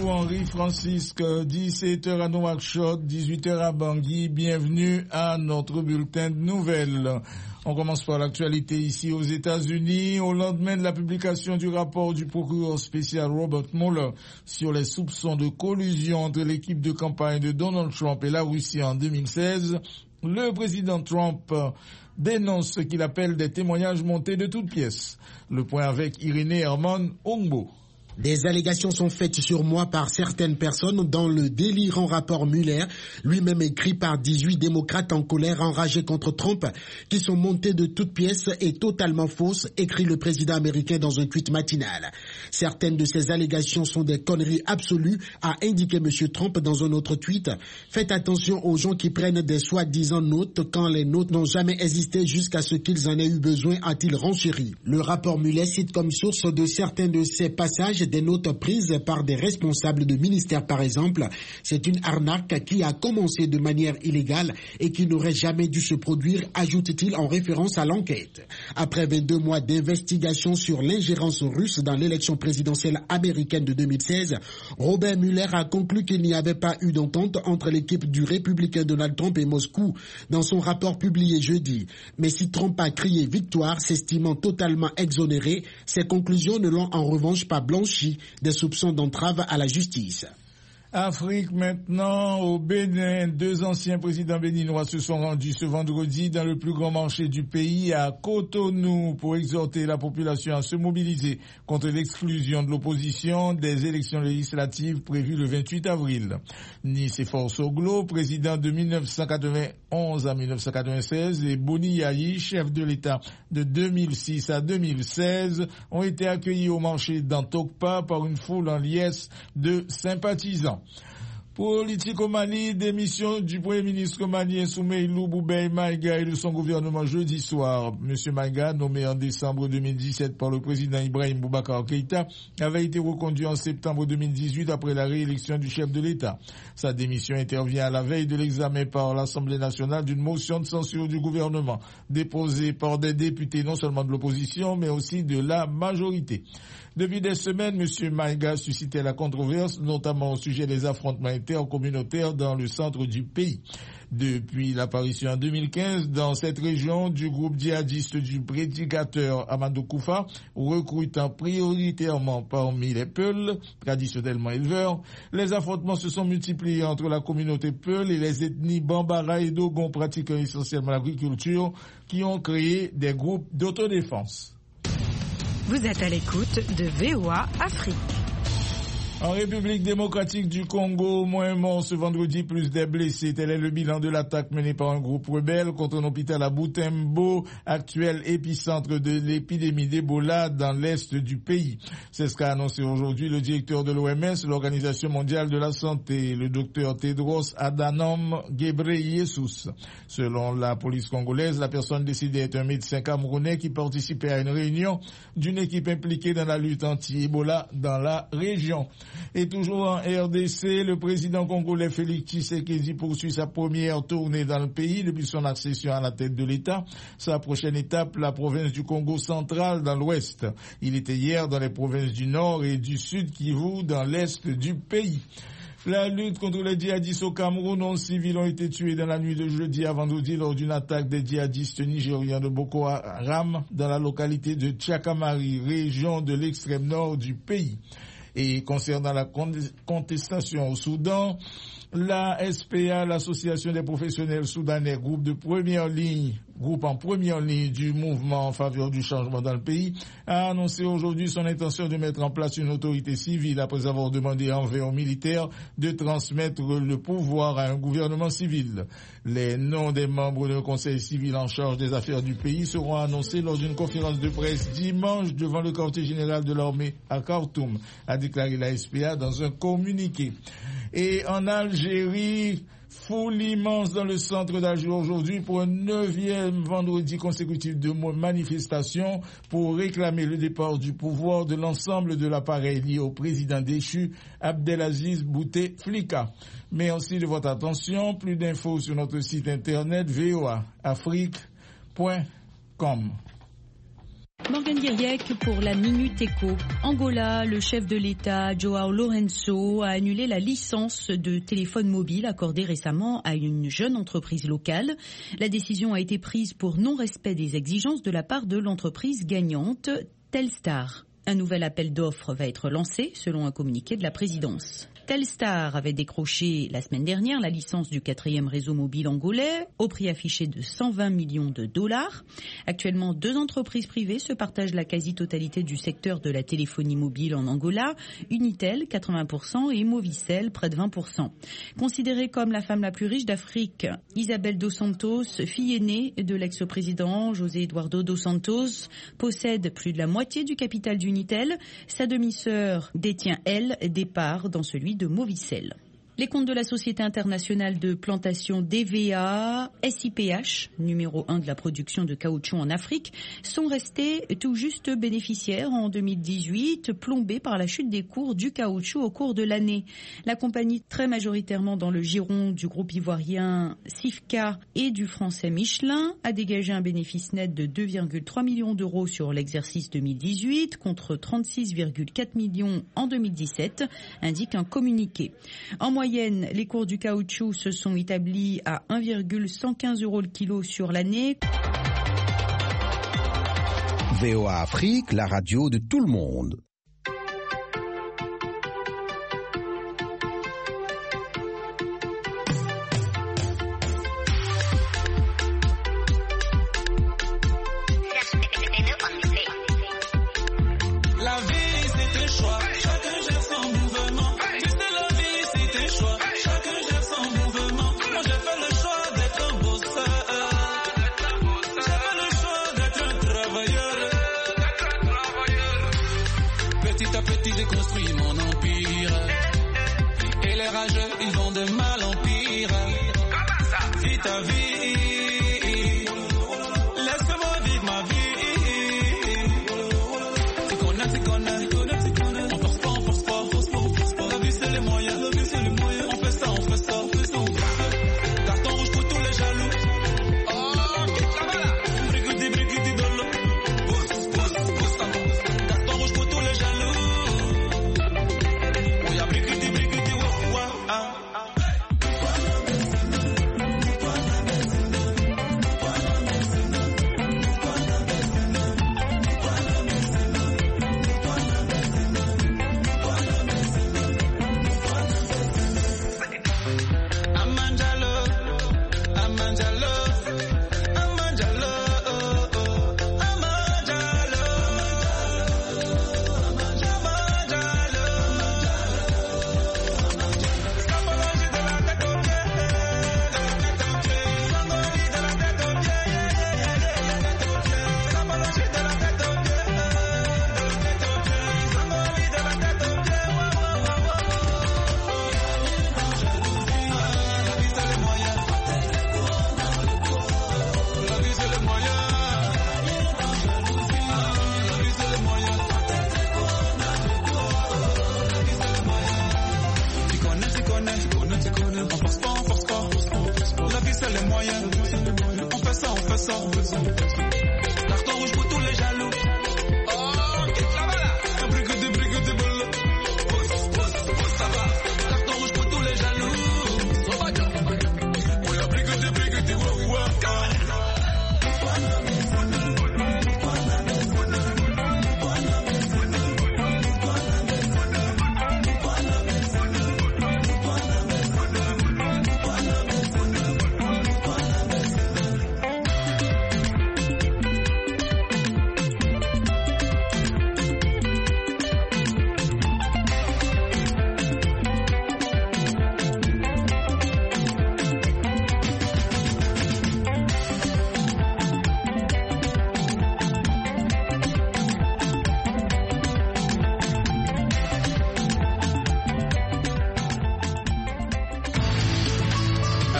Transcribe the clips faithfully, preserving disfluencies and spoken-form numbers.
vous, Henri Francisque, dix-sept heures à Nouakchott, dix-huit heures à Bangui. Bienvenue à notre bulletin de nouvelles. On commence par l'actualité ici aux États-Unis. Au lendemain de la publication du rapport du procureur spécial Robert Mueller sur les soupçons de collusion entre l'équipe de campagne de Donald Trump et la Russie en deux mille seize, le président Trump dénonce ce qu'il appelle des témoignages montés de toutes pièces. Le point avec Irénée Herman Ongbo. Des allégations sont faites sur moi par certaines personnes dans le délirant rapport Mueller, lui-même écrit par dix-huit démocrates en colère enragés contre Trump, qui sont montés de toutes pièces et totalement fausses, écrit le président américain dans un tweet matinal. Certaines de ces allégations sont des conneries absolues, a indiqué M. Trump dans un autre tweet. Faites attention aux gens qui prennent des soi-disant notes quand les notes n'ont jamais existé jusqu'à ce qu'ils en aient eu besoin, a-t-il renchéri. Le rapport Mueller cite comme source de certains de ces passages des notes prises par des responsables de ministères par exemple. C'est une arnaque qui a commencé de manière illégale et qui n'aurait jamais dû se produire, ajoute-t-il en référence à l'enquête. Après vingt-deux mois d'investigation sur l'ingérence russe dans l'élection présidentielle américaine de deux mille seize, Robert Mueller a conclu qu'il n'y avait pas eu d'entente entre l'équipe du républicain Donald Trump et Moscou dans son rapport publié jeudi. Mais si Trump a crié victoire, s'estimant totalement exonéré, ses conclusions ne l'ont en revanche pas blanchi des soupçons d'entrave à la justice. Afrique maintenant, au Bénin, deux anciens présidents béninois se sont rendus ce vendredi dans le plus grand marché du pays à Cotonou pour exhorter la population à se mobiliser contre l'exclusion de l'opposition des élections législatives prévues le vingt-huit avril. Nice Force-Oglo, président de mille neuf cent quatre-vingt-onze à mille neuf cent quatre-vingt-seize, et Boni Yayi, chef de l'État de deux mille six à deux mille seize, ont été accueillis au marché d'Antokpa par une foule en liesse de sympathisants. Politique au Mali, démission du Premier ministre malien Soumeilou Boubèye Maïga et de son gouvernement jeudi soir. Monsieur Maïga, nommé en décembre deux mille dix-sept par le président Ibrahim Boubacar Keïta, avait été reconduit en septembre deux mille dix-huit après la réélection du chef de l'État. Sa démission intervient à la veille de l'examen par l'Assemblée nationale d'une motion de censure du gouvernement, déposée par des députés non seulement de l'opposition, mais aussi de la majorité. Depuis des semaines, M. Maïga suscitait la controverse, notamment au sujet des affrontements intercommunautaires dans le centre du pays. Depuis l'apparition en deux mille quinze dans cette région du groupe djihadiste du prédicateur Amadou Koufa, recrutant prioritairement parmi les Peuls, traditionnellement éleveurs, les affrontements se sont multipliés entre la communauté Peul et les ethnies Bambara et Dogon pratiquant essentiellement l'agriculture, qui ont créé des groupes d'autodéfense. Vous êtes à l'écoute de V O A Afrique. En République démocratique du Congo, moins morts ce vendredi, plus des blessés. Tel est le bilan de l'attaque menée par un groupe rebelle contre un hôpital à Butembo, actuel épicentre de l'épidémie d'Ebola dans l'est du pays. C'est ce qu'a annoncé aujourd'hui le directeur de l'O M S, l'Organisation mondiale de la santé, le docteur Tedros Adhanom Ghebreyesus. Selon la police congolaise, la personne décédée est un médecin camerounais qui participait à une réunion d'une équipe impliquée dans la lutte anti-Ebola dans la région. Et toujours en R D C, le président congolais Félix Tshisekedi poursuit sa première tournée dans le pays depuis son accession à la tête de l'État. Sa prochaine étape, la province du Congo central dans l'ouest. Il était hier dans les provinces du nord et du sud Kivu dans l'est du pays. La lutte contre les djihadistes au Cameroun, onze civils ont été tués dans la nuit de jeudi à vendredi lors d'une attaque des djihadistes nigérians de Boko Haram dans la localité de Tchakamari, région de l'extrême nord du pays. Et concernant la contestation au Soudan, la S P A, l'Association des professionnels soudanais, groupe de première ligne, groupe en première ligne du mouvement en faveur du changement dans le pays, a annoncé aujourd'hui son intention de mettre en place une autorité civile après avoir demandé envers aux militaires de transmettre le pouvoir à un gouvernement civil. Les noms des membres du conseil civil en charge des affaires du pays seront annoncés lors d'une conférence de presse dimanche devant le quartier général de l'armée à Khartoum, a déclaré la S P A dans un communiqué. Et en Algérie, foule immense dans le centre d'Alger aujourd'hui pour un neuvième vendredi consécutif de manifestation pour réclamer le départ du pouvoir de l'ensemble de l'appareil lié au président déchu Abdelaziz Bouteflika. Merci de votre attention. Plus d'infos sur notre site internet v o a afrique point com. Morgane Guiriec pour la Minute Éco. Angola, le chef de l'État, João Lourenço, a annulé la licence de téléphone mobile accordée récemment à une jeune entreprise locale. La décision a été prise pour non-respect des exigences de la part de l'entreprise gagnante, Telstar. Un nouvel appel d'offres va être lancé selon un communiqué de la présidence. Telstar avait décroché la semaine dernière la licence du quatrième réseau mobile angolais au prix affiché de cent vingt millions de dollars. Actuellement, deux entreprises privées se partagent la quasi-totalité du secteur de la téléphonie mobile en Angola, Unitel quatre-vingts pour cent et Movicel près de vingt pour cent. Considérée comme la femme la plus riche d'Afrique, Isabel dos Santos, fille aînée de l'ex-président José Eduardo dos Santos, possède plus de la moitié du capital d'Unitel. Sa demi-sœur détient, elle, des parts dans celui de Movicel. Les comptes de la Société internationale de plantation D V A, S I P H, numéro un de la production de caoutchouc en Afrique, sont restés tout juste bénéficiaires en deux mille dix-huit, plombés par la chute des cours du caoutchouc au cours de l'année. La compagnie, très majoritairement dans le giron du groupe ivoirien Sifka et du français Michelin, a dégagé un bénéfice net de deux virgule trois millions d'euros sur l'exercice deux mille dix-huit contre trente-six virgule quatre millions en deux mille dix-sept, indique un communiqué. En moyenne, les cours du caoutchouc se sont établis à un virgule cent quinze euros le kilo sur l'année. V O A Afrique, la radio de tout le monde.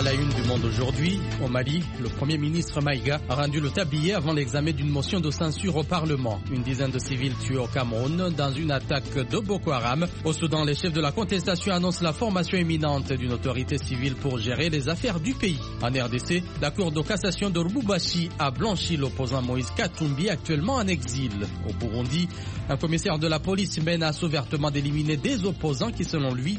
À la une du Monde aujourd'hui, au Mali, le Premier ministre Maïga a rendu le tablier avant l'examen d'une motion de censure au Parlement. Une dizaine de civils tués au Cameroun dans une attaque de Boko Haram. Au Soudan, les chefs de la contestation annoncent la formation imminente d'une autorité civile pour gérer les affaires du pays. En R D C, la Cour de cassation de Lubumbashi a blanchi l'opposant Moïse Katumbi, actuellement en exil. Au Burundi, un commissaire de la police menace ouvertement d'éliminer des opposants qui, selon lui,